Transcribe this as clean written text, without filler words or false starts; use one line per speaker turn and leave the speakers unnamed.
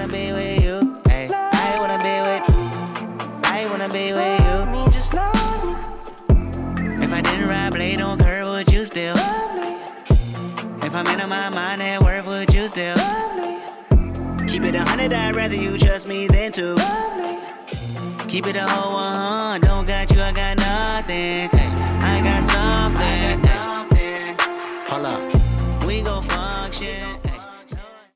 wanna be with you. Ay, I wanna be with you.
Me, just love me.
If I didn't ride blade on curve, would you still? If I'm in my mind at work, would you still? Keep it 100, I'd rather you trust me than to. Keep it a whole 100, don't got you, I got nothing.